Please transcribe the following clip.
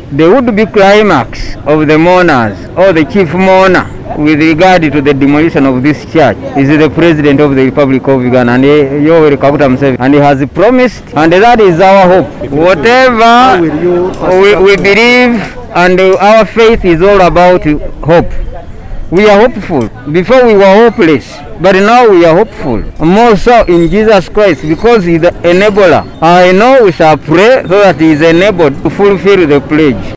the would-be climax of the mourners or the chief mourner with regard to the demolition of this church is the President of the Republic of Uganda, and Yoweri Kaguta Museveni, and he has promised, and that is our hope. Whatever we believe, and our faith is all about hope. We are hopeful. Before we were hopeless, but now we are hopeful. More so in Jesus Christ, because he is the enabler. I know we shall pray so that he is enabled to fulfill the pledge.